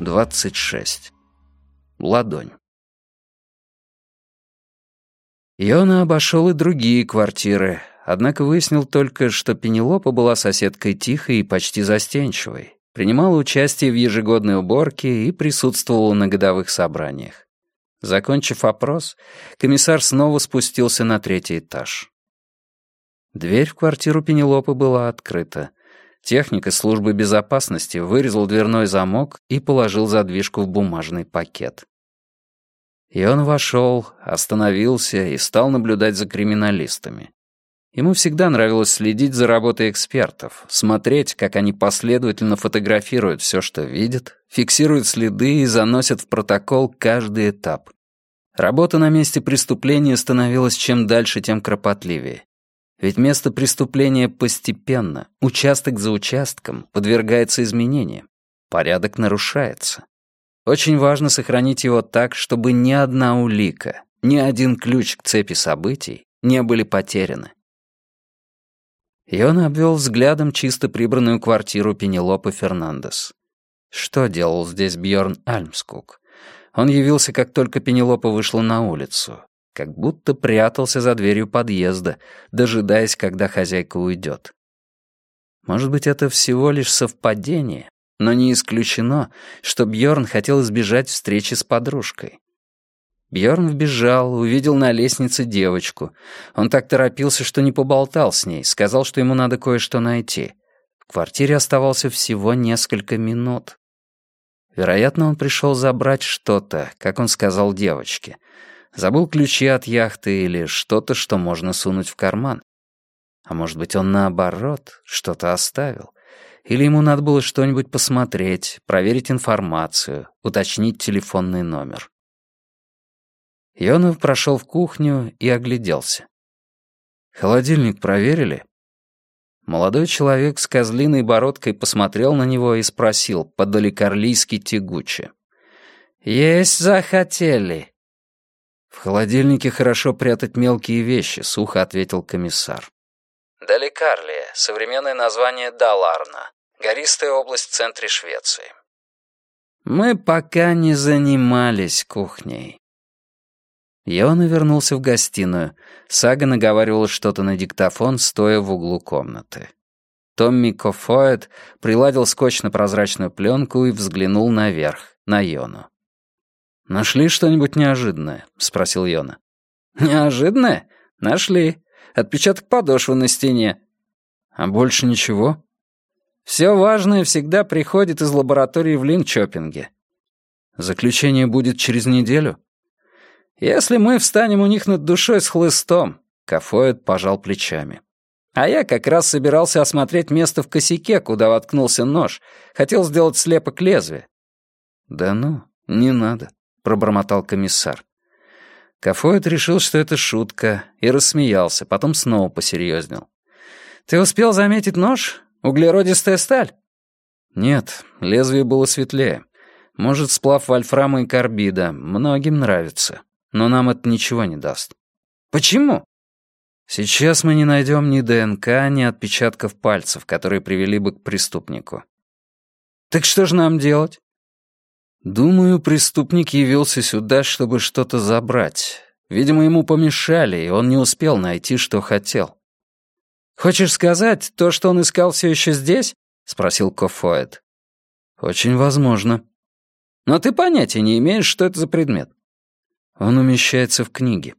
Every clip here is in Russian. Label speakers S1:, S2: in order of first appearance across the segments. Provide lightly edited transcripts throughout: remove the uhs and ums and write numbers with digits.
S1: 26. Ладонь. Йона обошел и другие квартиры, однако выяснил только, что Пенелопа была соседкой тихой и почти застенчивой, принимала участие в ежегодной уборке и присутствовала на годовых собраниях. Закончив опрос, комиссар снова спустился на 3-й этаж. Дверь в квартиру Пенелопы была открыта. Техник из службы безопасности вырезал дверной замок и положил задвижку в бумажный пакет. И он вошел, остановился и стал наблюдать за криминалистами. Ему всегда нравилось следить за работой экспертов, смотреть, как они последовательно фотографируют все, что видят, фиксируют следы и заносят в протокол каждый этап. Работа на месте преступления становилась чем дальше, тем кропотливее. Ведь место преступления постепенно, участок за участком, подвергается изменениям. Порядок нарушается. Очень важно сохранить его так, чтобы ни одна улика, ни один ключ к цепи событий не были потеряны. И он обвел взглядом чисто прибранную квартиру Пенелопы Фернандес. Что делал здесь Бьорн Альмскуг? Он явился, как только Пенелопа вышла на улицу, как будто прятался за дверью подъезда, дожидаясь, когда хозяйка уйдет. Может быть, это всего лишь совпадение, но не исключено, что Бьорн хотел избежать встречи с подружкой. Бьорн вбежал, увидел на лестнице девочку. Он так торопился, что не поболтал с ней, сказал, что ему надо кое-что найти. В квартире оставался всего несколько минут. Вероятно, он пришел забрать что-то, как он сказал девочке. Забыл ключи от яхты или что-то, что можно сунуть в карман. А может быть, он наоборот что-то оставил. Или ему надо было что-нибудь посмотреть, проверить информацию, уточнить телефонный номер. Йонов прошел в кухню и огляделся. «Холодильник проверили?» Молодой человек с козлиной бородкой посмотрел на него и спросил по-далекорлийски тягуче. «Есть захотели?» «В холодильнике хорошо прятать мелкие вещи», — сухо ответил комиссар. Далекарлия — современное название Даларна, гористая область в центре Швеции. «Мы пока не занимались кухней». Йона вернулся в гостиную. Сага наговаривала что-то на диктофон, стоя в углу комнаты. Томми Кофоэт приладил скотч на прозрачную пленку и взглянул наверх, на Йону. «Нашли что-нибудь неожиданное?» — спросил Йона. «Неожиданное? Нашли. Отпечаток подошвы на стене». «А больше ничего?» «Все важное всегда приходит из лаборатории в Линкчопинге». «Заключение будет через неделю?» «Если мы встанем у них над душой с хлыстом», — Кофоэт пожал плечами. «А я как раз собирался осмотреть место в косяке, куда воткнулся нож. Хотел сделать слепок лезвия». «Да ну, не надо», — пробормотал комиссар. Кофоэт решил, что это шутка, и рассмеялся, потом снова посерьезнел. «Ты успел заметить нож? Углеродистая сталь?» «Нет, лезвие было светлее. Может, сплав вольфрама и карбида. Многим нравится. Но нам это ничего не даст». «Почему?» «Сейчас мы не найдем ни ДНК, ни отпечатков пальцев, которые привели бы к преступнику». «Так что же нам делать?» «Думаю, преступник явился сюда, чтобы что-то забрать. Видимо, ему помешали, и он не успел найти, что хотел». «Хочешь сказать, то, что он искал, все еще здесь?» — спросил Кофоэт. «Очень возможно». «Но ты понятия не имеешь, что это за предмет». «Он умещается в книге».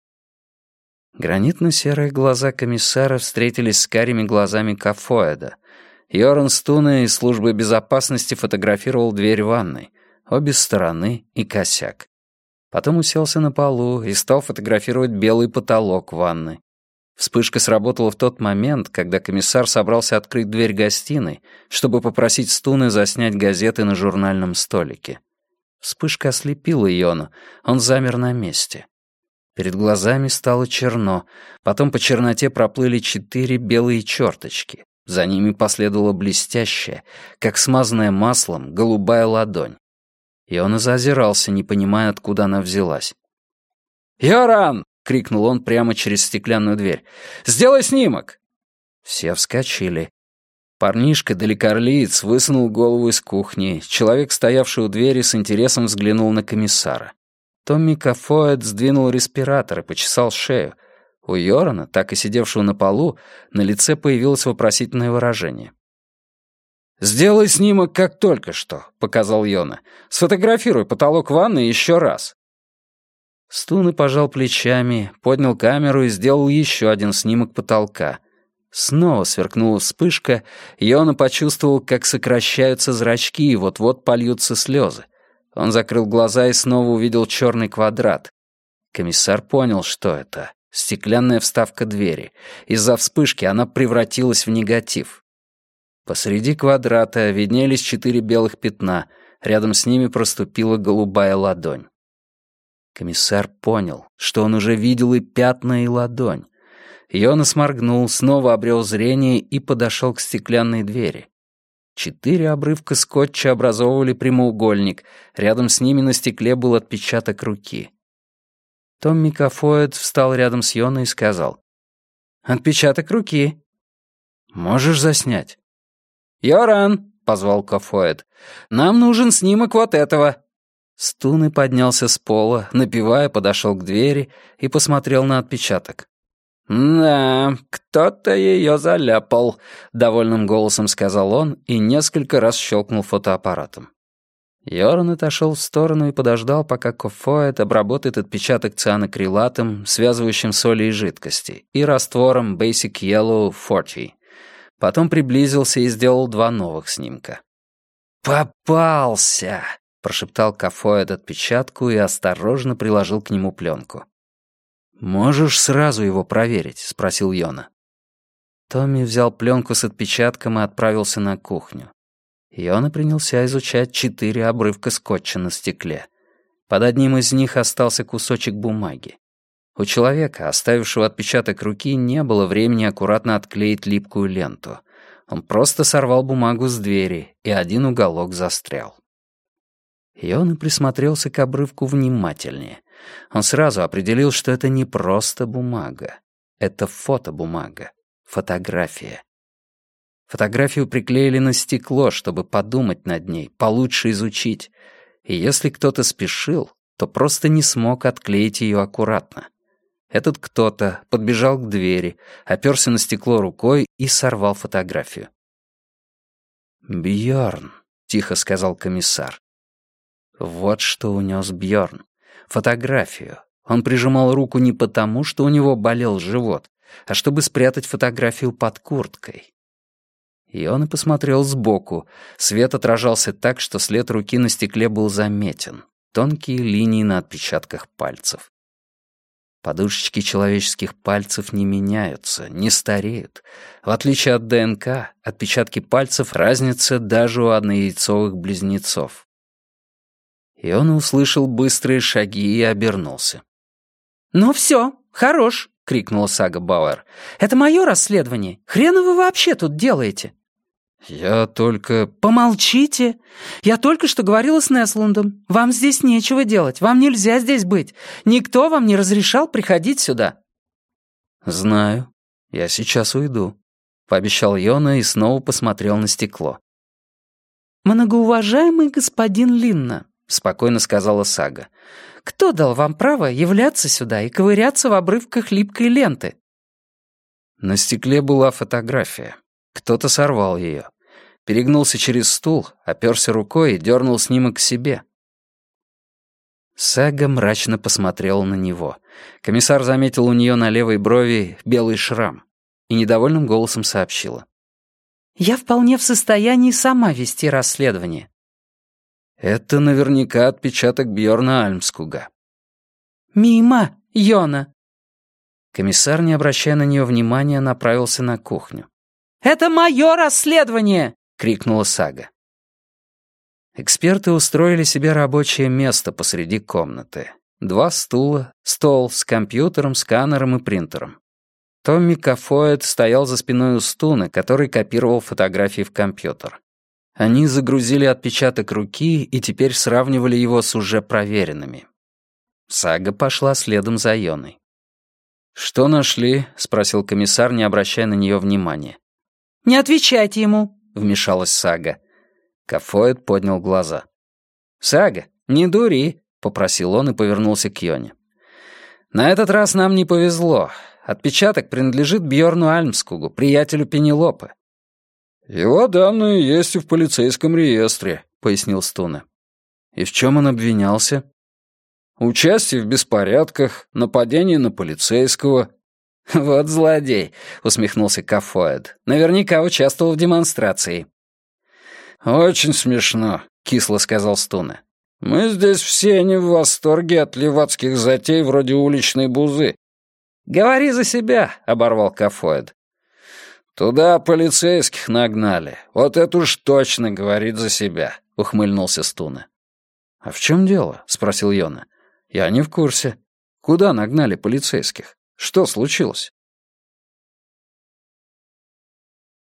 S1: Гранитно-серые глаза комиссара встретились с карими глазами Кофоэда. Йорн Стуне из службы безопасности фотографировал дверь ванной, обе стороны и косяк. Потом уселся на полу и стал фотографировать белый потолок ванны. Вспышка сработала в тот момент, когда комиссар собрался открыть дверь гостиной, чтобы попросить Стуне заснять газеты на журнальном столике. Вспышка ослепила Йону, он замер на месте. Перед глазами стало черно, потом по черноте проплыли 4 белые черточки. За ними последовала блестящая, как смазанная маслом, голубая ладонь. Йона заозирался, не понимая, откуда она взялась. «Йоран!» — крикнул он прямо через стеклянную дверь. «Сделай снимок!» Все вскочили. Парнишка-далекорлиец высунул голову из кухни. Человек, стоявший у двери, с интересом взглянул на комиссара. Томми Кафоэт сдвинул респиратор и почесал шею. У Йорана, так и сидевшего на полу, на лице появилось вопросительное выражение. «Сделай снимок, как только что», — показал Йона. «Сфотографируй потолок ванны еще раз». Стуны пожал плечами, поднял камеру и сделал еще один снимок потолка. Снова сверкнула вспышка, Йона почувствовал, как сокращаются зрачки и вот-вот польются слезы. Он закрыл глаза и снова увидел черный квадрат. Комиссар понял, что это. Стеклянная вставка двери. Из-за вспышки она превратилась в негатив. Посреди квадрата виднелись 4 белых пятна, рядом с ними проступила голубая ладонь. Комиссар понял, что он уже видел и пятна, и ладонь. Йона сморгнул, снова обрел зрение и подошел к стеклянной двери. 4 обрывка скотча образовывали прямоугольник, рядом с ними на стекле был отпечаток руки. Томми Кафоэт встал рядом с Йоной и сказал: «Отпечаток руки. Можешь заснять?» «Йоран», — позвал Кафоэт, — «нам нужен снимок вот этого». Стуны поднялся с пола, напевая, подошел к двери и посмотрел на отпечаток. «Да, кто-то ее заляпал», — довольным голосом сказал он и несколько раз щелкнул фотоаппаратом. Йоран отошел в сторону и подождал, пока Кафоэт обработает отпечаток цианокрилатом, связывающим соли и жидкости, и раствором Basic Yellow 40. Потом приблизился и сделал 2 новых снимка. «Попался!» — прошептал Кафоэт отпечатку и осторожно приложил к нему пленку. «Можешь сразу его проверить?» — спросил Йона. Томми взял пленку с отпечатком и отправился на кухню. Йона принялся изучать 4 обрывка скотча на стекле. Под одним из них остался кусочек бумаги. У человека, оставившего отпечаток руки, не было времени аккуратно отклеить липкую ленту. Он просто сорвал бумагу с двери, и один уголок застрял. Йона присмотрелся к обрывку внимательнее. Он сразу определил, что это не просто бумага. Это фотобумага, фотография. Фотографию приклеили на стекло, чтобы подумать над ней, получше изучить. И если кто-то спешил, то просто не смог отклеить ее аккуратно. Этот кто-то подбежал к двери, оперся на стекло рукой и сорвал фотографию. «Бьорн», — тихо сказал комиссар. Вот что унес Бьорн. Фотографию. Он прижимал руку не потому, что у него болел живот, а чтобы спрятать фотографию под курткой. И он и посмотрел сбоку. Свет отражался так, что след руки на стекле был заметен. Тонкие линии на отпечатках пальцев. Подушечки человеческих пальцев не меняются, не стареют. В отличие от ДНК, отпечатки пальцев разница даже у однояйцовых близнецов. И он услышал быстрые шаги и обернулся. «Ну все, хорош!» — крикнула Сага Бауэр. «Это мое расследование. Хрена вы вообще тут делаете?» «Я только...»
S2: «Помолчите! Я только что говорила с Неслундом. Вам здесь нечего делать, вам нельзя здесь быть. Никто вам не разрешал приходить сюда».
S1: «Знаю. Я сейчас уйду», — пообещал Йона и снова посмотрел на стекло.
S2: «Многоуважаемый господин Линна», — спокойно сказала Сага, «кто дал вам право являться сюда и ковыряться в обрывках липкой ленты?»
S1: На стекле была фотография. Кто-то сорвал ее. Перегнулся через стул, оперся рукой и дернул снимок к себе. Сага мрачно посмотрела на него. Комиссар заметил у нее на левой брови белый шрам и недовольным голосом сообщила.
S2: «Я вполне в состоянии сама вести расследование».
S1: Это наверняка отпечаток Бьорна Альмскуга.
S2: «Мимо, Йона!»
S1: Комиссар, не обращая на нее внимания, направился на кухню.
S2: «Это мое расследование!» — крикнула
S1: Сага. Эксперты устроили себе рабочее место посреди комнаты. 2 стула, стол с компьютером, сканером и принтером. Томми Кафоэт стоял за спиной у Стуна, который копировал фотографии в компьютер. Они загрузили отпечаток руки и теперь сравнивали его с уже проверенными. Сага пошла следом за Йоной. «Что нашли?» — спросил комиссар, не обращая на нее внимания.
S2: «Не отвечайте ему»,
S1: вмешалась Сага. Кафоэд поднял глаза. «Сага, не дури», — попросил он и повернулся к Йоне. «На этот раз нам не повезло. Отпечаток принадлежит Бьорну Альмскугу, приятелю Пенелопы». «Его данные есть и в полицейском реестре», — пояснил Стуне. «И в чем он обвинялся?» «Участие в беспорядках, нападение на полицейского». «Вот злодей», — усмехнулся Кафоэд. «Наверняка участвовал в демонстрации». «Очень смешно», — кисло сказал Стуне. «Мы здесь все не в восторге от левацких затей вроде уличной бузы». «Говори за себя», — оборвал Кафоэд. «Туда полицейских нагнали. Вот это уж точно говорит за себя», — ухмыльнулся Стуне. «А в чем дело?» — спросил Йона. «Я не в курсе. Куда нагнали полицейских? Что случилось?»